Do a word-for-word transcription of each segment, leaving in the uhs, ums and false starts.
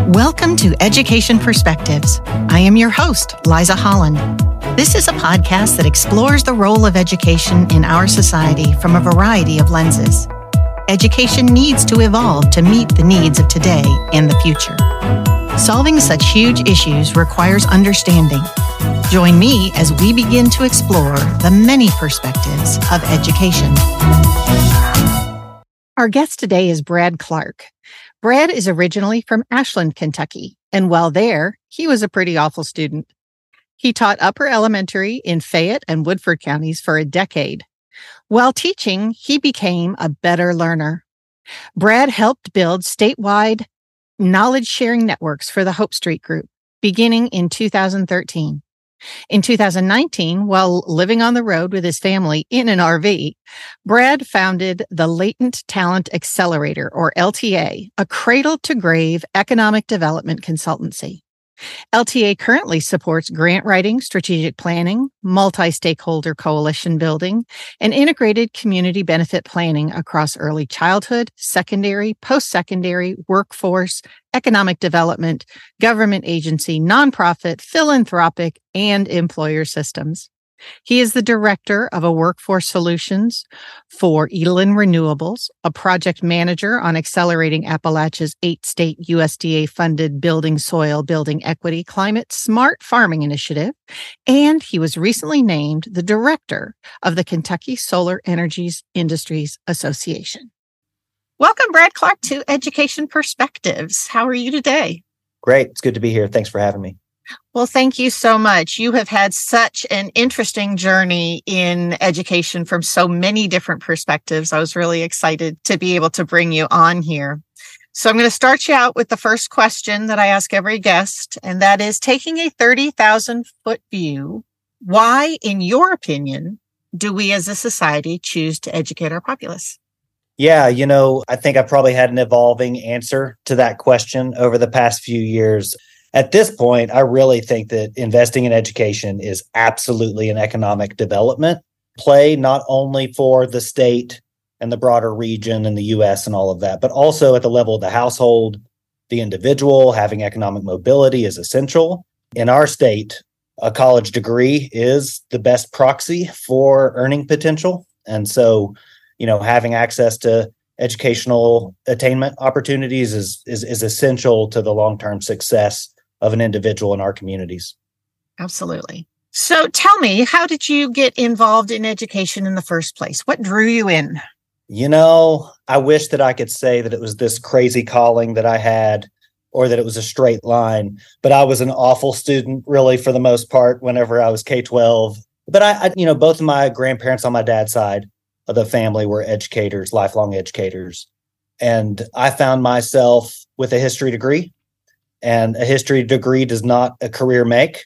Welcome to Education Perspectives. I am your host, Liza Holland. This is a podcast that explores the role of education in our society from a variety of lenses. Education needs to evolve to meet the needs of today and the future. Solving such huge issues requires understanding. Join me as we begin to explore the many perspectives of education. Our guest today is Brad Clark. Brad is originally from Ashland, Kentucky, and while there, he was a pretty awful student. He taught upper elementary in Fayette and Woodford counties for a decade. While teaching, he became a better learner. Brad helped build statewide knowledge-sharing networks for the Hope Street Group, beginning in two thousand thirteen. In two thousand nineteen, while living on the road with his family in an R V, Brad founded the Latent Talent Accelerator, or L T A, a cradle-to-grave economic development consultancy. L T A currently supports grant writing, strategic planning, multi-stakeholder coalition building, and integrated community benefit planning across early childhood, secondary, post-secondary, workforce, economic development, government agency, nonprofit, philanthropic, and employer systems. He is the director of a workforce solutions for Elan Renewables, a project manager on accelerating Appalachia's eight-state U S D A-funded Building Soil Building Equity Climate Smart Farming Initiative, and he was recently named the director of the Kentucky Solar Energies Industries Association. Welcome, Brad Clark, to Education Perspectives. How are you today? Great. It's good to be here. Thanks for having me. Well, thank you so much. You have had such an interesting journey in education from so many different perspectives. I was really excited to be able to bring you on here. So I'm going to start you out with the first question that I ask every guest, and that is, taking a thirty thousand foot view, why, in your opinion, do we as a society choose to educate our populace? Yeah, you know, I think I probably had an evolving answer to that question over the past few years. At this point, I really think that investing in education is absolutely an economic development play, not only for the state and the broader region and the U S and all of that, but also at the level of the household, the individual. Having economic mobility is essential. In our state, a college degree is the best proxy for earning potential. And so, you know, having access to educational attainment opportunities is, is, is essential to the long-term success of an individual in our communities. Absolutely. So tell me, how did you get involved in education in the first place? What drew you in? You know, I wish that I could say that it was this crazy calling that I had, or that it was a straight line, but I was an awful student, really, for the most part, whenever I was K twelve. But I, I you know, both of my grandparents on my dad's side of the family were educators, lifelong educators. And I found myself with a history degree. And a history degree does not a career make,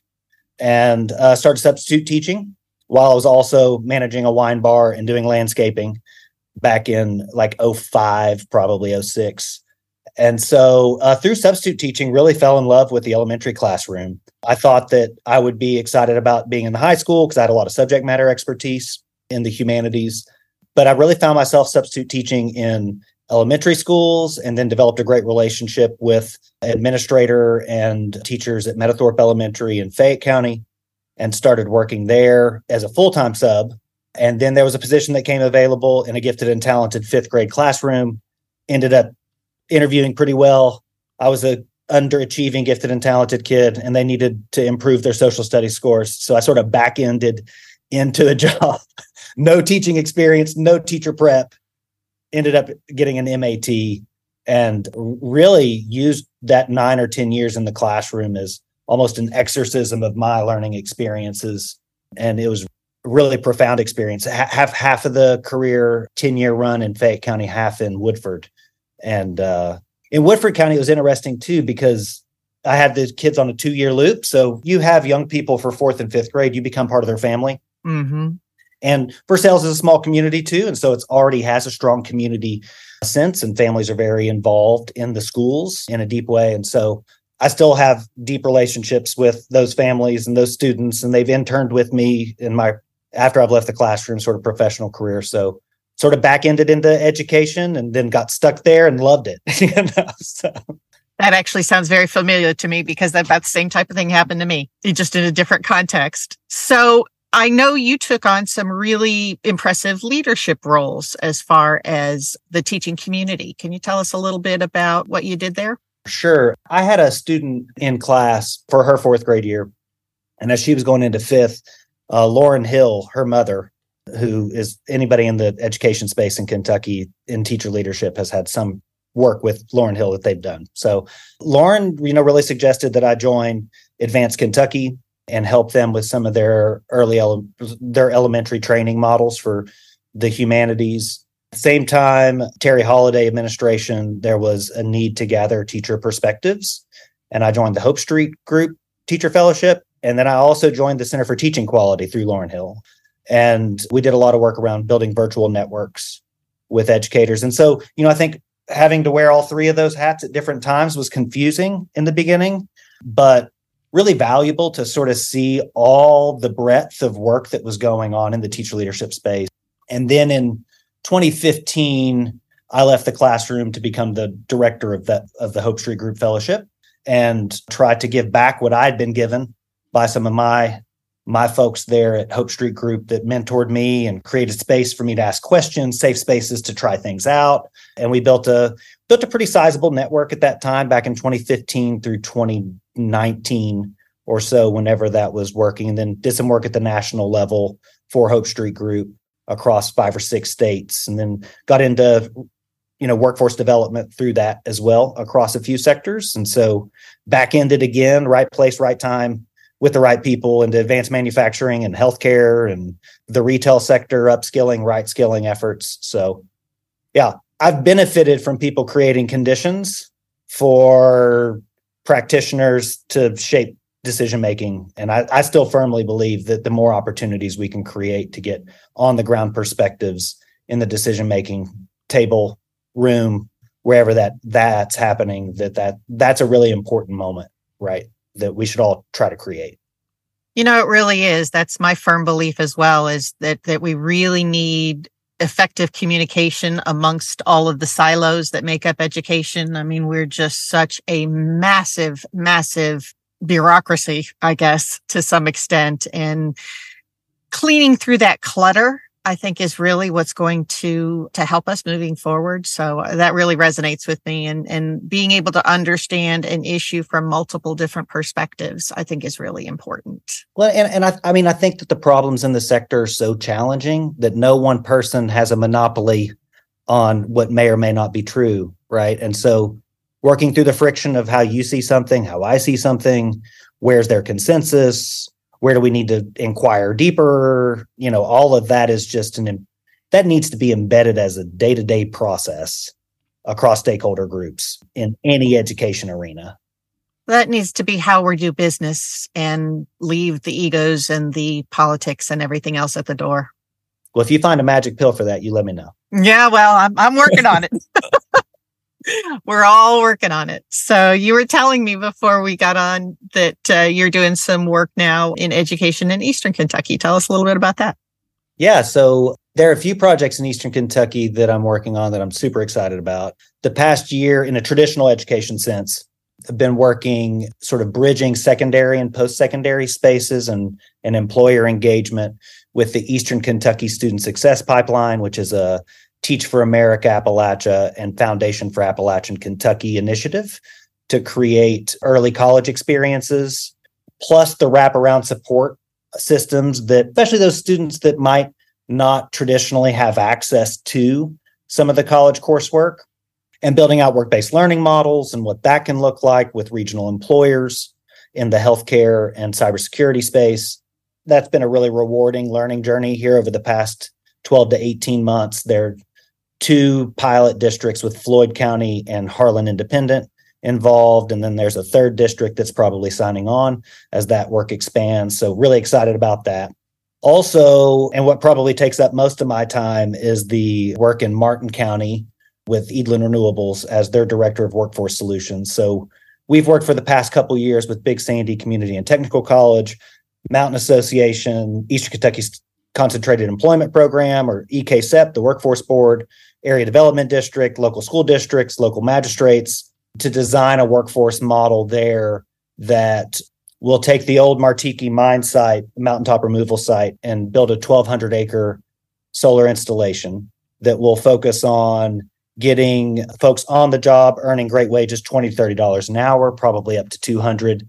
and uh, started substitute teaching while I was also managing a wine bar and doing landscaping back in like oh five, probably oh six. And so uh, through substitute teaching, really fell in love with the elementary classroom. I thought that I would be excited about being in the high school because I had a lot of subject matter expertise in the humanities. But I really found myself substitute teaching in elementary schools, and then developed a great relationship with administrator and teachers at Meadowthorpe Elementary in Fayette County, and started working there as a full-time sub. And then there was a position that came available in a gifted and talented fifth grade classroom. Ended up interviewing pretty well. I was a underachieving gifted and talented kid, and they needed to improve their social studies scores. So I sort of back-ended into the job. No teaching experience, no teacher prep. Ended up getting an M A T, and really used that nine or ten years in the classroom as almost an exorcism of my learning experiences. And it was a really profound experience. Half, half of the career ten-year run in Fayette County, half in Woodford. And uh, in Woodford County, it was interesting, too, because I had the kids on a two-year loop. So you have young people for fourth and fifth grade. You become part of their family. Mm-hmm. And Versailles is a small community, too. And so it already has a strong community sense, and families are very involved in the schools in a deep way. And so I still have deep relationships with those families and those students, and they've interned with me in my, after I've left the classroom, sort of professional career. So sort of back-ended into education and then got stuck there and loved it. you know? So. That actually sounds very familiar to me because that, about the same type of thing happened to me, just in a different context. So I know you took on some really impressive leadership roles as far as the teaching community. Can you tell us a little bit about what you did there? Sure. I had a student in class for her fourth grade year. And as she was going into fifth, uh, Lauren Hill, her mother, who is anybody in the education space in Kentucky in teacher leadership has had some work with Lauren Hill that they've done. So Lauren, you know, really suggested that I join Advanced Kentucky and help them with some of their early, ele- their elementary training models for the humanities. Same time, Terry Holiday administration, there was a need to gather teacher perspectives. And I joined the Hope Street Group Teacher Fellowship. And then I also joined the Center for Teaching Quality through Lauren Hill. And we did a lot of work around building virtual networks with educators. And so, you know, I think having to wear all three of those hats at different times was confusing in the beginning, but really valuable to sort of see all the breadth of work that was going on in the teacher leadership space. And then in twenty fifteen, I left the classroom to become the director of that of the Hope Street Group Fellowship and tried to give back what I'd been given by some of my my folks there at Hope Street Group that mentored me and created space for me to ask questions, safe spaces to try things out. And we built a built a pretty sizable network at that time back in twenty fifteen through twenty nineteen or so, whenever that was working, and then did some work at the national level for Hope Street Group across five or six states, and then got into, you know, workforce development through that as well across a few sectors. And so back ended again, right place, right time, with the right people into advanced manufacturing and healthcare and the retail sector, upskilling, right skilling efforts. So yeah, I've benefited from people creating conditions for practitioners to shape decision-making. And I, I still firmly believe that the more opportunities we can create to get on the ground perspectives in the decision-making table, room, wherever that that's happening, that, that that's a really important moment, right? That we should all try to create. You know, it really is. That's my firm belief as well, is that that we really need effective communication amongst all of the silos that make up education. I mean, we're just such a massive, massive bureaucracy, I guess, to some extent. And cleaning through that clutter, I think, is really what's going to to help us moving forward. So that really resonates with me. And, and being able to understand an issue from multiple different perspectives, I think, is really important. Well, and, and I, I mean, I think that the problems in the sector are so challenging that no one person has a monopoly on what may or may not be true, right? And so working through the friction of how you see something, how I see something, where's their consensus, where do we need to inquire deeper? You know, all of that is just an, that needs to be embedded as a day-to-day process across stakeholder groups in any education arena. That needs to be how we do business and leave the egos and the politics and everything else at the door. Well, if you find a magic pill for that, you let me know. Yeah, well, I'm, I'm working on it. We're all working on it. So you were telling me before we got on that uh, you're doing some work now in education in Eastern Kentucky. Tell us a little bit about that. Yeah, so there are a few projects in Eastern Kentucky that I'm working on that I'm super excited about. The past year, in a traditional education sense, I've been working sort of bridging secondary and post-secondary spaces and, and employer engagement with the Eastern Kentucky Student Success Pipeline, which is a Teach for America Appalachia and Foundation for Appalachian Kentucky initiative to create early college experiences, plus the wraparound support systems that, especially those students that might not traditionally have access to some of the college coursework, and building out work-based learning models and what that can look like with regional employers in the healthcare and cybersecurity space. That's been a really rewarding learning journey here over the past twelve to eighteen months. There are two pilot districts with Floyd County and Harlan Independent involved. And then there's a third district that's probably signing on as that work expands. So really excited about that. Also, and what probably takes up most of my time is the work in Martin County with Eadlin Renewables as their director of workforce solutions. So we've worked for the past couple of years with Big Sandy Community and Technical College, Mountain Association, Eastern Kentucky Concentrated Employment Program, or E K C E P, the Workforce Board, Area Development District, local school districts, local magistrates, to design a workforce model there that will take the old Martiki mine site, mountaintop removal site, and build a twelve hundred acre solar installation that will focus on getting folks on the job, earning great wages, twenty dollars, thirty dollars an hour, probably up to two hundred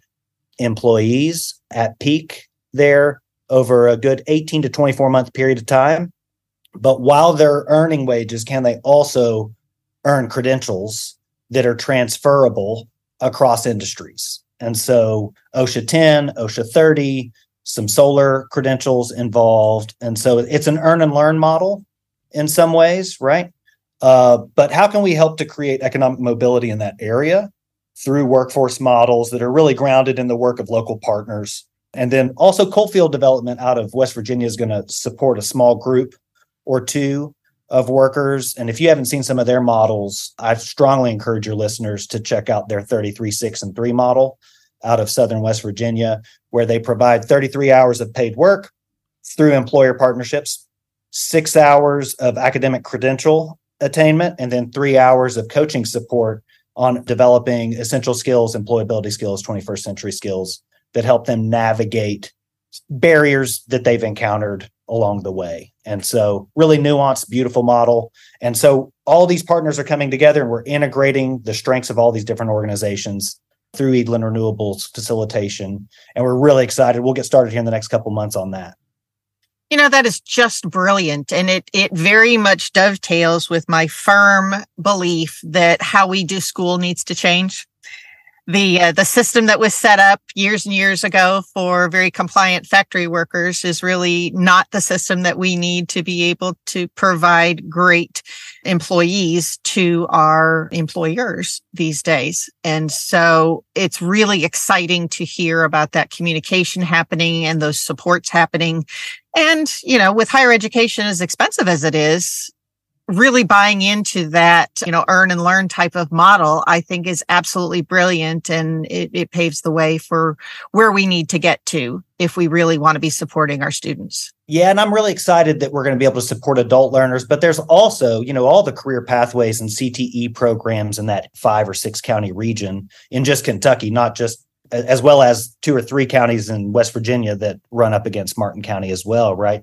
employees at peak there over a good eighteen to twenty-four month period of time. But while they're earning wages, can they also earn credentials that are transferable across industries? And so OSHA ten, OSHA thirty, some solar credentials involved. And so it's an earn and learn model in some ways, right? Uh, but how can we help to create economic mobility in that area through workforce models that are really grounded in the work of local partners? And then also Coalfield Development out of West Virginia is going to support a small group or two of workers. And if you haven't seen some of their models, I strongly encourage your listeners to check out their thirty-three, six, and three model out of Southern West Virginia, where they provide thirty-three hours of paid work through employer partnerships, six hours of academic credential attainment, and then three hours of coaching support on developing essential skills, employability skills, twenty-first century skills that help them navigate barriers that they've encountered along the way. And so really nuanced, beautiful model. And so all these partners are coming together and we're integrating the strengths of all these different organizations through Eadlin Renewables facilitation. And we're really excited. We'll get started here in the next couple months on that. You know, that is just brilliant. And it it very much dovetails with my firm belief that how we do school needs to change. The uh, the system that was set up years and years ago for very compliant factory workers is really not the system that we need to be able to provide great employees to our employers these days. And so it's really exciting to hear about that communication happening and those supports happening. And, you know, with higher education as expensive as it is, really buying into that, you know, earn and learn type of model, I think is absolutely brilliant. And it, it paves the way for where we need to get to if we really want to be supporting our students. Yeah. And I'm really excited that we're going to be able to support adult learners, but there's also, you know, all the career pathways and C T E programs in that five or six county region in just Kentucky, not just as well as two or three counties in West Virginia that run up against Martin County as well, right?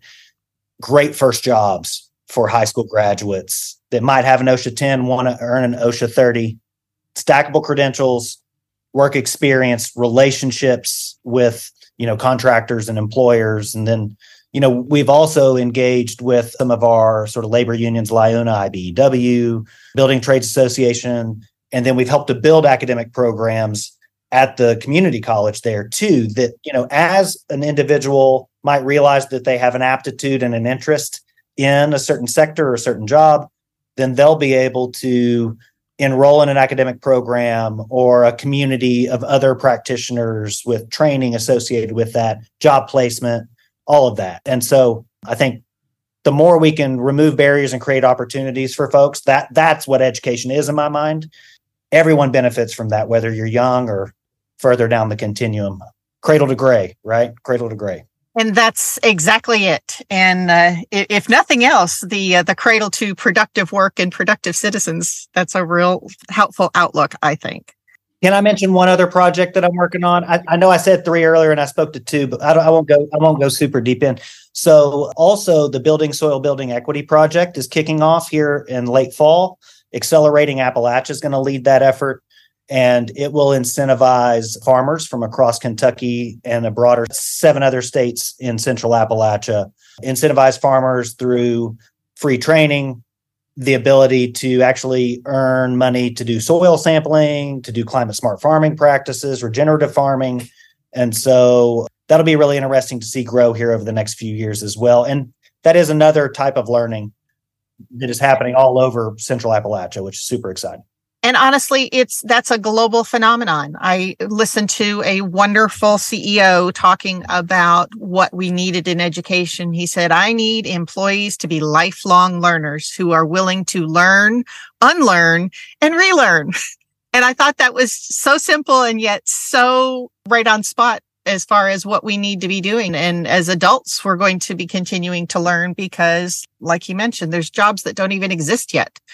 Great first jobs for high school graduates that might have an OSHA ten, want to earn an OSHA thirty, stackable credentials, work experience, relationships with, you know, contractors and employers. And then, you know, we've also engaged with some of our sort of labor unions, LIUNA, I B E W, Building Trades Association. And then we've helped to build academic programs at the community college there too, that, you know, as an individual might realize that they have an aptitude and an interest in a certain sector or a certain job, then they'll be able to enroll in an academic program or a community of other practitioners with training associated with that, job placement, all of that. And so I think the more we can remove barriers and create opportunities for folks, that that's what education is in my mind. Everyone benefits from that, whether you're young or further down the continuum, cradle to gray, right? Cradle to gray. And that's exactly it. And uh, if nothing else, the uh, the cradle to productive work and productive citizens, that's a real helpful outlook, I think. Can I mention one other project that I'm working on? I, I know I said three earlier and I spoke to two, but I, don't, I won't go. I won't go super deep in. So also the Building Soil Building Equity Project is kicking off here in late fall. Accelerating Appalachia is going to lead that effort. And it will incentivize farmers from across Kentucky and a broader seven other states in central Appalachia, incentivize farmers through free training, the ability to actually earn money to do soil sampling, to do climate smart farming practices, regenerative farming. And so that'll be really interesting to see grow here over the next few years as well. And that is another type of learning that is happening all over central Appalachia, which is super exciting. And honestly, it's that's a global phenomenon. I listened to a wonderful C E O talking about what we needed in education. He said, I need employees to be lifelong learners who are willing to learn, unlearn, and relearn. And I thought that was so simple and yet so right on spot as far as what we need to be doing. And as adults, we're going to be continuing to learn because, like you mentioned, there's jobs that don't even exist yet.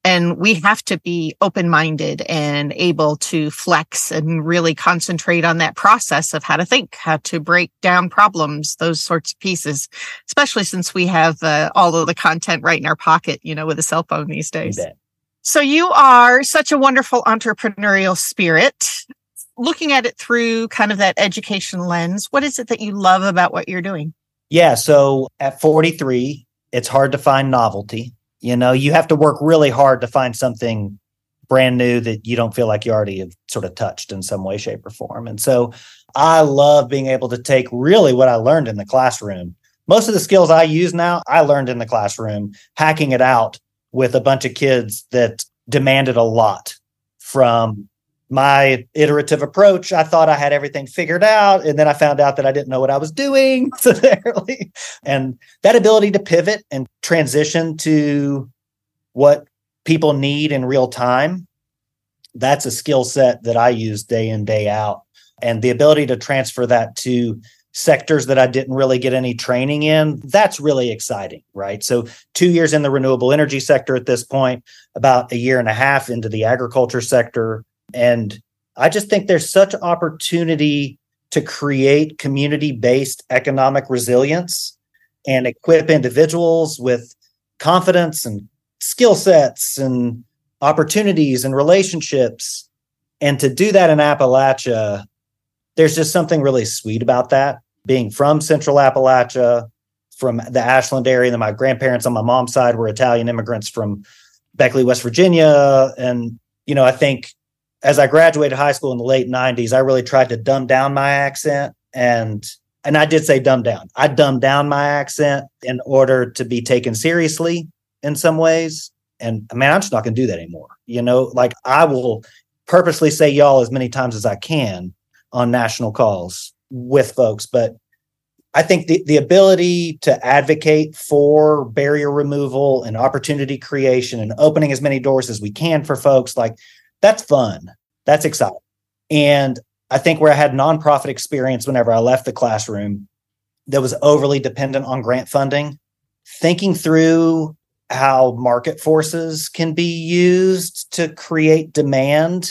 And we have to be open-minded and able to flex and really concentrate on that process of how to think, how to break down problems, those sorts of pieces, especially since we have uh, all of the content right in our pocket, you know, with a cell phone these days. You bet. So you are such a wonderful entrepreneurial spirit. Looking at it through kind of that education lens, what is it that you love about what you're doing? Yeah. So at forty-three, it's hard to find novelty. You know, you have to work really hard to find something brand new that you don't feel like you already have sort of touched in some way, shape, or form. And so I love being able to take really what I learned in the classroom. Most of the skills I use now, I learned in the classroom, hacking it out with a bunch of kids that demanded a lot from my iterative approach. I thought I had everything figured out, and then I found out that I didn't know what I was doing. So there- and that ability to pivot and transition to what people need in real time, that's a skill set that I use day in, day out. And the ability to transfer that to sectors that I didn't really get any training in, that's really exciting, right? So two years in the renewable energy sector at this point, about a year and a half into the agriculture sector. And I just think there's such opportunity to create community-based economic resilience and equip individuals with confidence and skill sets and opportunities and relationships. And to do that in Appalachia, there's just something really sweet about that. Being from Central Appalachia, from the Ashland area, and my grandparents on my mom's side were Italian immigrants from Beckley, West Virginia. And, you know, I think as I graduated high school in the late nineties, I really tried to dumb down my accent. And and I did say dumb down. I dumbed down my accent in order to be taken seriously in some ways. And I mean, I'm just not going to do that anymore. You know, like I will purposely say y'all as many times as I can on national calls with folks. But I think the, the ability to advocate for barrier removal and opportunity creation and opening as many doors as we can for folks, like, that's fun. That's exciting. And I think where I had nonprofit experience whenever I left the classroom that was overly dependent on grant funding, thinking through how market forces can be used to create demand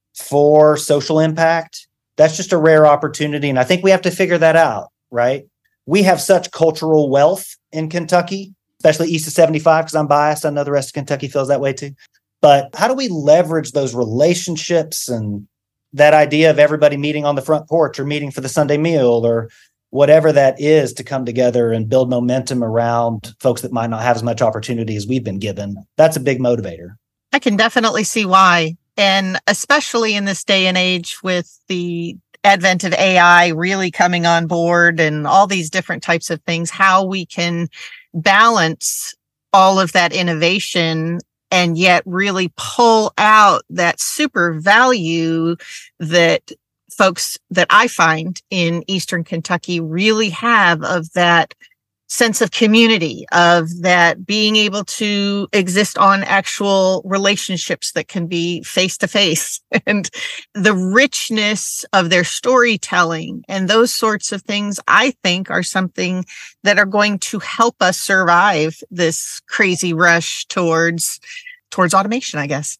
for social impact, that's just a rare opportunity. And I think we have to figure that out, right? We have such cultural wealth in Kentucky, especially east of seventy-five, because I'm biased. I know the rest of Kentucky feels that way too. But how do we leverage those relationships and that idea of everybody meeting on the front porch or meeting for the Sunday meal or whatever that is to come together and build momentum around folks that might not have as much opportunity as we've been given? That's a big motivator. I can definitely see why. And especially in this day and age with the advent of A I really coming on board and all these different types of things, how we can balance all of that innovation and yet really pull out that super value that folks that I find in Eastern Kentucky really have, of that sense of community, of that being able to exist on actual relationships that can be face to face, and the richness of their storytelling and those sorts of things, I think are something that are going to help us survive this crazy rush towards towards automation, I guess.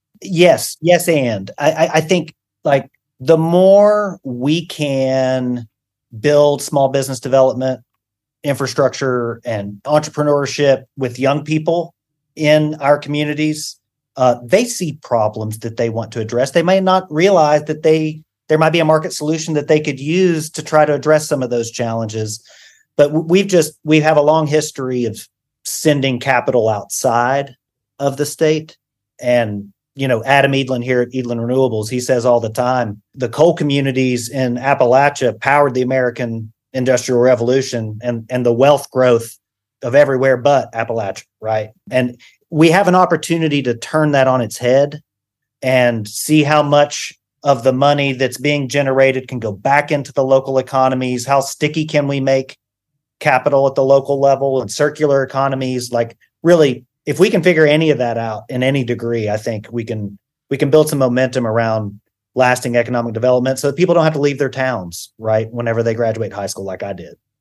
Yes, yes, and I, I think like the more we can build small business development, infrastructure, and entrepreneurship with young people in our communities, uh, they see problems that they want to address. They may not realize that they there might be a market solution that they could use to try to address some of those challenges. But we've just we have a long history of sending capital outside of the state. And, you know, Adam Edlin here at Edlin Renewables, he says all the time, the coal communities in Appalachia powered the American Industrial Revolution and, and the wealth growth of everywhere but Appalachia, right? And we have an opportunity to turn that on its head and see how much of the money that's being generated can go back into the local economies. How sticky can we make capital at the local level and circular economies? Like, really, if we can figure any of that out in any degree, I think we can we can build some momentum around lasting economic development so that people don't have to leave their towns, right, whenever they graduate high school like I did.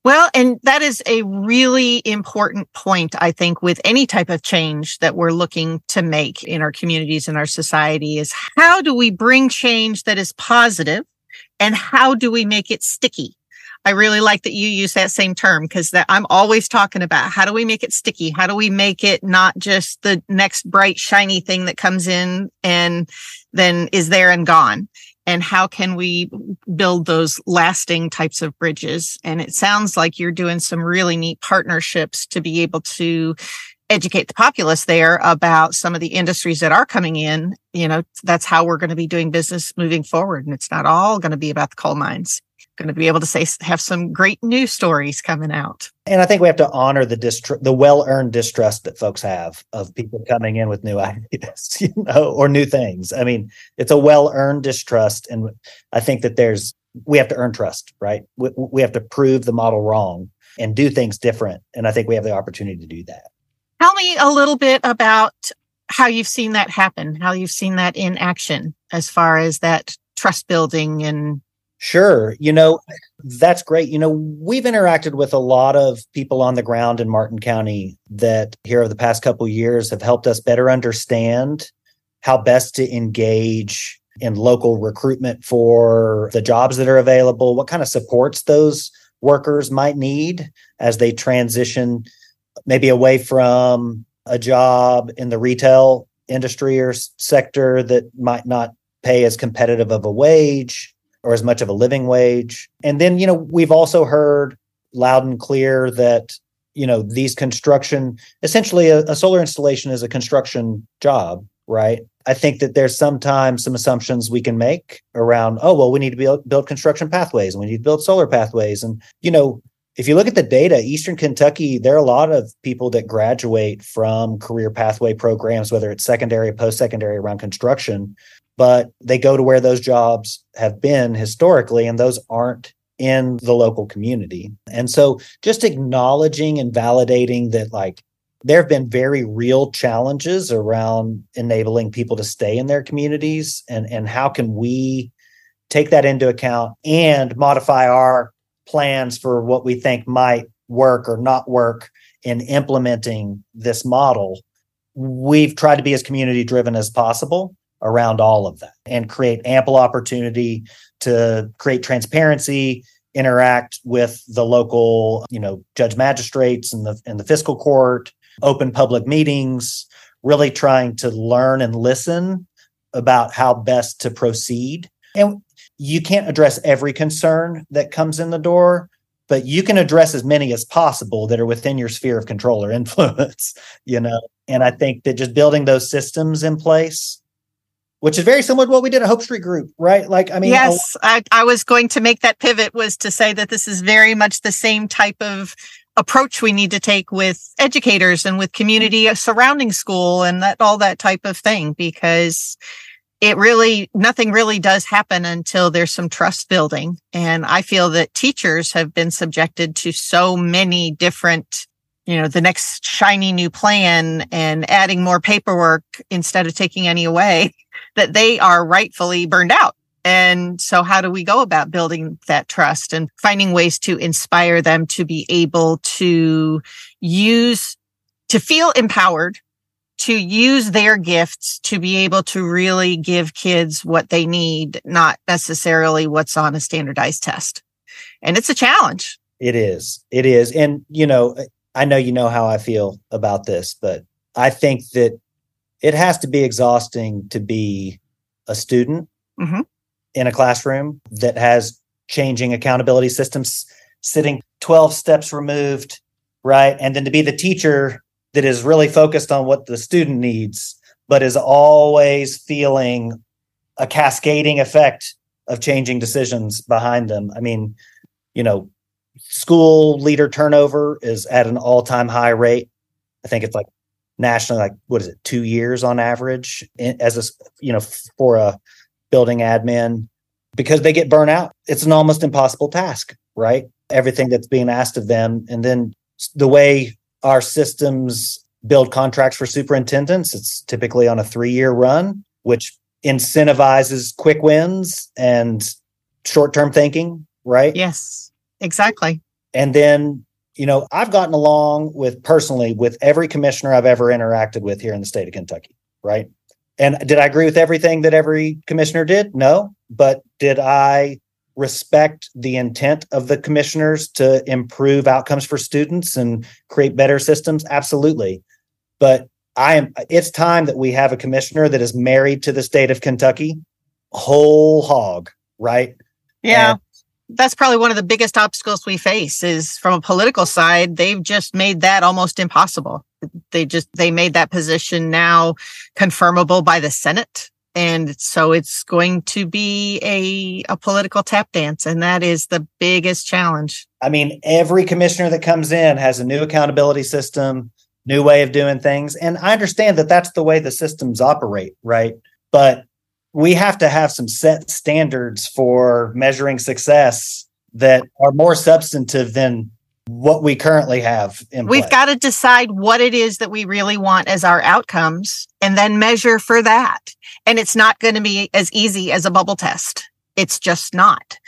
Well, and that is a really important point, I think, with any type of change that we're looking to make in our communities and our society is how do we bring change that is positive and how do we make it sticky? I really like that you use that same term because that I'm always talking about how do we make it sticky? How do we make it not just the next bright, shiny thing that comes in and then is there and gone? And how can we build those lasting types of bridges? And it sounds like you're doing some really neat partnerships to be able to educate the populace there about some of the industries that are coming in. You know, that's how we're going to be doing business moving forward. And it's not all going to be about the coal mines. Going to be able to say have some great news stories coming out. And I think we have to honor the distr- the well-earned distrust that folks have of people coming in with new ideas, you know, or new things. I mean, it's a well-earned distrust, and I think that there's we have to earn trust, right? We, we have to prove the model wrong and do things different, and I think we have the opportunity to do that. Tell me a little bit about how you've seen that happen, how you've seen that in action, as far as that trust building and. Sure. You know, that's great. You know, we've interacted with a lot of people on the ground in Martin County that here over the past couple of years have helped us better understand how best to engage in local recruitment for the jobs that are available, what kind of supports those workers might need as they transition maybe away from a job in the retail industry or sector that might not pay as competitive of a wage or as much of a living wage. And then, you know, we've also heard loud and clear that, you know, these construction, essentially a, a solar installation is a construction job, right? I think that there's sometimes some assumptions we can make around, oh, well, we need to build, build construction pathways and we need to build solar pathways. And, you know, if you look at the data, Eastern Kentucky, there are a lot of people that graduate from career pathway programs, whether it's secondary, post-secondary around construction, but they go to where those jobs have been historically, and those aren't in the local community. And so just acknowledging and validating that, like, there have been very real challenges around enabling people to stay in their communities, and, and how can we take that into account and modify our plans for what we think might work or not work in implementing this model. We've tried to be as community driven as possible around all of that and create ample opportunity to create transparency, interact with the local, you know, judge magistrates and the and the fiscal court, open public meetings, really trying to learn and listen about how best to proceed. And you can't address every concern that comes in the door, but you can address as many as possible that are within your sphere of control or influence, you know. And I think that just building those systems in place, which is very similar to what we did at Hope Street Group, right? Like, I mean, yes, I, I was going to make that pivot, was to say that this is very much the same type of approach we need to take with educators and with community surrounding school and that all that type of thing, because it really, nothing really does happen until there's some trust building. And I feel that teachers have been subjected to so many different, you know, the next shiny new plan and adding more paperwork instead of taking any away, that they are rightfully burned out. And so how do we go about building that trust and finding ways to inspire them to be able to use, to feel empowered, to use their gifts to be able to really give kids what they need, not necessarily what's on a standardized test. And it's a challenge. It is. It is. And, you know, I know you know how I feel about this, but I think that it has to be exhausting to be a student mm-hmm. in a classroom that has changing accountability systems sitting twelve steps removed, right? And then to be the teacher that is really focused on what the student needs, but is always feeling a cascading effect of changing decisions behind them. I mean, you know, school leader turnover is at an all-time high rate. I think it's like nationally, like, what is it, two years on average as a, you know, for a building admin, because they get burnt out. It's an almost impossible task, right? Everything that's being asked of them. And then the way our systems build contracts for superintendents, it's typically on a three-year run, which incentivizes quick wins and short-term thinking, right? Yes, exactly. And then, you know, I've gotten along with personally with every commissioner I've ever interacted with here in the state of Kentucky, right? And did I agree with everything that every commissioner did? No. But did I respect the intent of the commissioners to improve outcomes for students and create better systems? Absolutely. But I am, it's time that we have a commissioner that is married to the state of Kentucky, whole hog, right? Yeah. And that's probably one of the biggest obstacles we face is from a political side. They've just made that almost impossible. They just, they made that position now confirmable by the Senate. And so it's going to be a, a political tap dance. And that is the biggest challenge. I mean, every commissioner that comes in has a new accountability system, new way of doing things. And I understand that that's the way the systems operate, right? But we have to have some set standards for measuring success that are more substantive than what we currently have in We've play. got to decide what it is that we really want as our outcomes and then measure for that. And it's not going to be as easy as a bubble test. It's just not.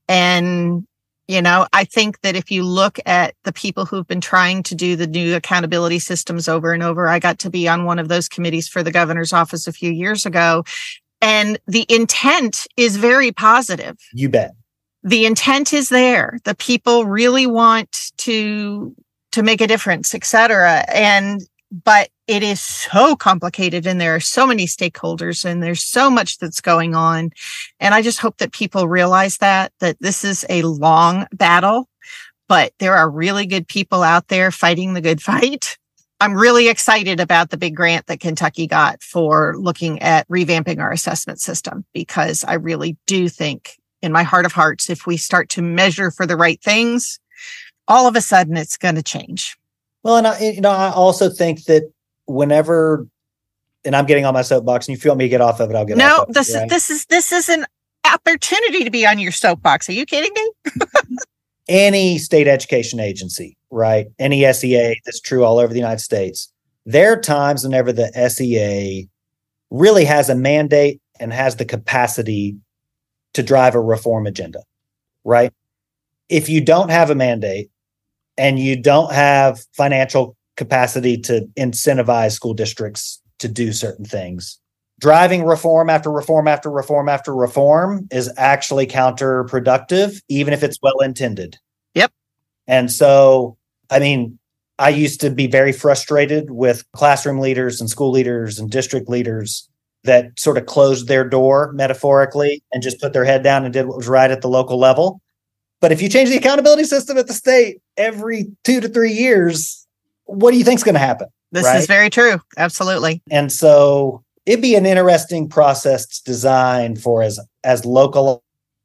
And, you know, I think that if you look at the people who've been trying to do the new accountability systems over and over, I got to be on one of those committees for the governor's office a few years ago. And the intent is very positive. You bet. The intent is there. The people really want to, to make a difference, et cetera. And, but it is so complicated and there are so many stakeholders and there's so much that's going on. And I just hope that people realize that, that this is a long battle, but there are really good people out there fighting the good fight. I'm really excited about the big grant that Kentucky got for looking at revamping our assessment system, because I really do think in my heart of hearts, if we start to measure for the right things, all of a sudden it's going to change. Well, and I, you know, I also think that whenever, and I'm getting on my soapbox, and if you want me to get off of it, I'll get no, off of this it. is Right? this is this is an opportunity to be on your soapbox. Are you kidding me? Any state education agency, right? Any S E A, that's true all over the United States. There are times whenever the S E A really has a mandate and has the capacity to drive a reform agenda, right? If you don't have a mandate and you don't have financial capacity to incentivize school districts to do certain things, driving reform after reform after reform after reform is actually counterproductive, even if it's well-intended. Yep. And so, I mean, I used to be very frustrated with classroom leaders and school leaders and district leaders that sort of closed their door metaphorically and just put their head down and did what was right at the local level. But if you change the accountability system at the state every two to three years, what do you think is going to happen? This right? is very true. Absolutely. And so it'd be an interesting process designed for as, as localized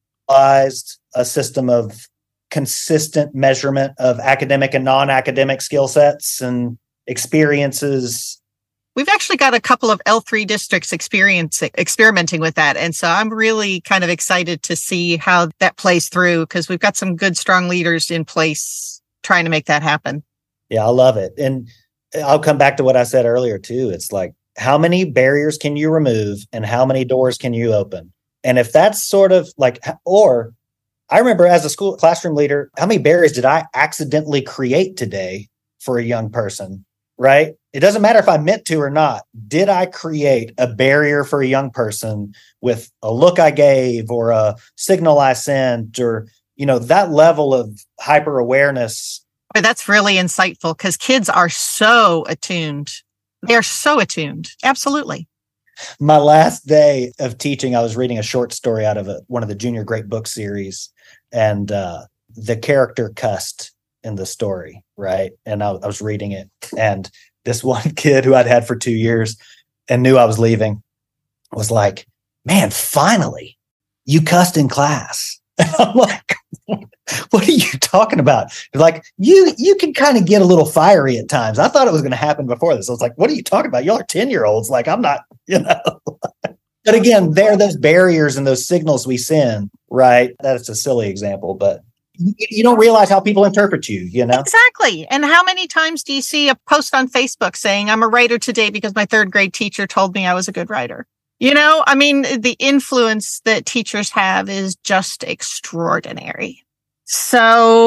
a system of consistent measurement of academic and non-academic skill sets and experiences. We've actually got a couple of L three districts experiencing, experimenting with that. And so I'm really kind of excited to see how that plays through, because we've got some good, strong leaders in place trying to make that happen. Yeah, I love it. And I'll come back to what I said earlier, too. It's like, how many barriers can you remove and how many doors can you open? And if that's sort of like, or I remember as a school classroom leader, how many barriers did I accidentally create today for a young person, right? It doesn't matter if I meant to or not. Did I create a barrier for a young person with a look I gave or a signal I sent, or, you know, that level of hyper awareness? But that's really insightful, because kids are so attuned. They're so attuned. Absolutely. My last day of teaching, I was reading a short story out of a, one of the Junior Great Book series, and uh, the character cussed in the story, right? And I, I was reading it, and this one kid who I'd had for two years and knew I was leaving was like, "Man, finally, you cussed in class." And I'm like, "What are you talking about?" Like, you you can kind of get a little fiery at times. I thought it was going to happen before this. I was like, "What are you talking about? Y'all are ten-year-olds. Like, I'm not, you know." But again, there are those barriers and those signals we send, right? That's a silly example, but you, you don't realize how people interpret you, you know? Exactly. And how many times do you see a post on Facebook saying, "I'm a writer today because my third grade teacher told me I was a good writer"? You know, I mean, the influence that teachers have is just extraordinary. So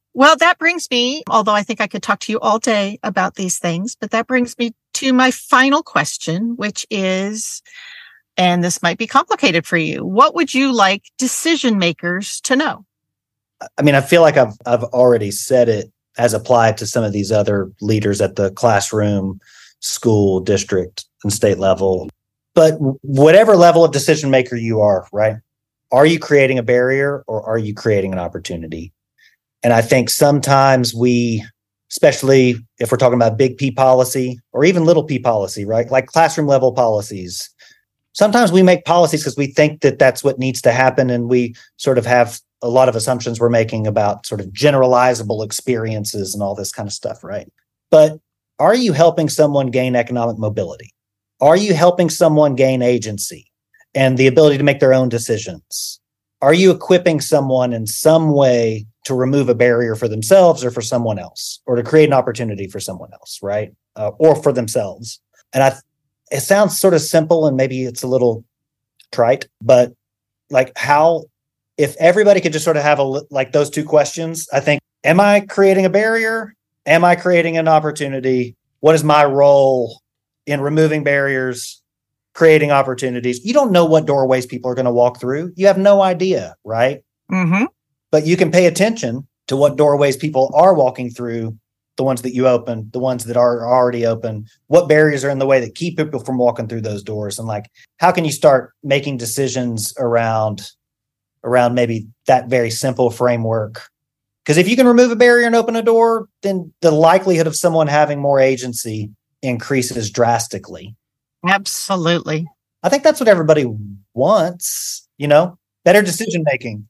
Well, that brings me, although I think I could talk to you all day about these things, but that brings me to my final question, which is, and this might be complicated for you, what would you like decision makers to know? I mean, I feel like I've I've already said it as applied to some of these other leaders at the classroom, school, district, and state level. But whatever level of decision maker you are, right? Are you creating a barrier or are you creating an opportunity? And I think sometimes we, especially if we're talking about big P policy or even little P policy, right? Like classroom level policies. Sometimes we make policies because we think that that's what needs to happen. And we sort of have a lot of assumptions we're making about sort of generalizable experiences and all this kind of stuff, right? But are you helping someone gain economic mobility? Are you helping someone gain agency and the ability to make their own decisions? Are you equipping someone in some way to remove a barrier for themselves or for someone else, or to create an opportunity for someone else, right? Uh, or for themselves. And I, it sounds sort of simple and maybe it's a little trite, but like how, if everybody could just sort of have a, like those two questions, I think, am I creating a barrier? Am I creating an opportunity? What is my role in removing barriers, creating opportunities? You don't know what doorways people are going to walk through. You have no idea, right? Mm-hmm. But you can pay attention to what doorways people are walking through, the ones that you open, the ones that are already open, what barriers are in the way that keep people from walking through those doors. And like, how can you start making decisions around, around maybe that very simple framework? Because if you can remove a barrier and open a door, then the likelihood of someone having more agency increases drastically. Absolutely. I think that's what everybody wants, you know? Better decision making.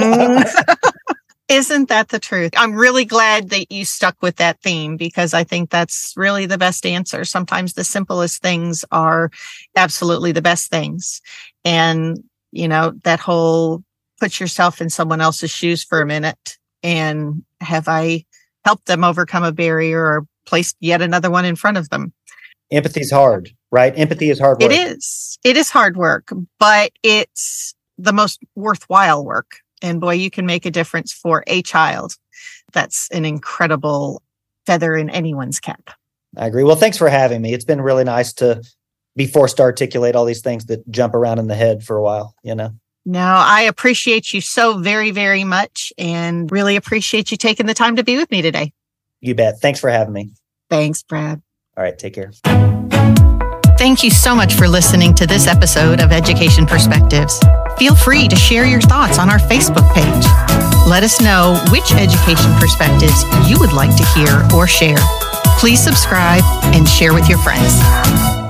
Isn't that the truth? I'm really glad that you stuck with that theme because I think that's really the best answer. Sometimes the simplest things are absolutely the best things. And, you know, that whole put yourself in someone else's shoes for a minute and have I helped them overcome a barrier or placed yet another one in front of them? Empathy is hard, right? Empathy is hard work. It is. It is hard work, but it's the most worthwhile work. And boy, you can make a difference for a child. That's an incredible feather in anyone's cap. I agree. Well, thanks for having me. It's been really nice to be forced to articulate all these things that jump around in the head for a while, you know? No, I appreciate you so very, very much and really appreciate you taking the time to be with me today. You bet. Thanks for having me. Thanks, Brad. All right. Take care. Thank you so much for listening to this episode of Education Perspectives. Feel free to share your thoughts on our Facebook page. Let us know which education perspectives you would like to hear or share. Please subscribe and share with your friends.